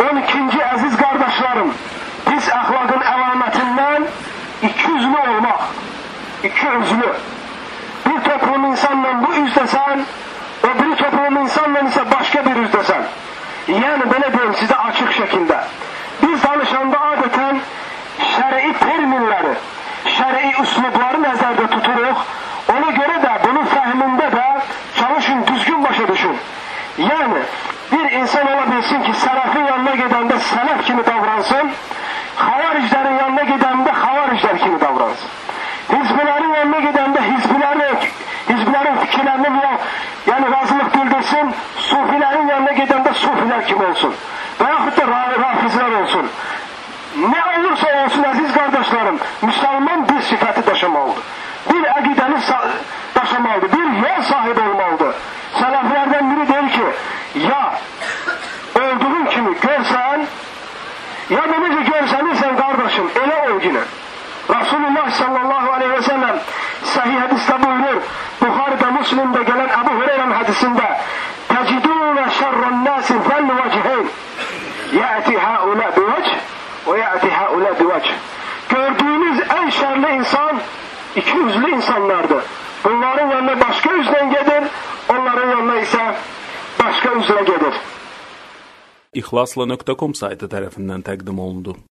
12. əziz qardaşlarım, pis əxlaqın əlamətindən ikiyüzlü olmaq. İkiyüzlü. Bir toplum insanla bu üzdəsən, o biri toplum insanla isə başqa bir üzdəsən. Yəni, belə deyim sizə açıq şəkildə. Biz danışanda adətən şərii terminləri, şərii üslubları nəzərdə tuturuq. Ona görə də bunun fəhmində də çalışın, düzgün başa düşün. Yəni, bir insan ola bilsin ki, sələfin yanına gedəndə sələf kimi davransın, xavariclərin yanına gedəndə xavariclər kimi davransın. Hizbilərin yanına gedəndə hizbilərin fikirlərini yəni razılıq bildirsin, sufilərin yanına gedəndə sufilər kimi olsun. Və yaxud da rafizlər olsun. Nə olursa olsun, əziz qardaşlarım, müsəlman bir sifəti daşımalıdır. Bir əqidəni daşımalıdır, bir yol sahibi olmalıdır. Sələflərdən biri deyir ki, ya olduğun kimi görsən, ya da necə görsənirsən qardaşım, elə ol yine. Rasulullah sallallahu aleyhi ve sellem sahih hədisdə buyurur, Buxarıda, Müslimdə gələn Əbu Hüreyrənin hədisində, təcidunə şərrən nəsin fəlli vəcihin, yəti həulə bivəc, o yəti həulə bivəc. Gördüyünüz ən şərli insan, iki üzlü insanlardır. Bunların yanına başqa üzlə gedir, onların yanına isə başqa üzlə gedir. İxlasla.com saytı tərəfindən təqdim olundu.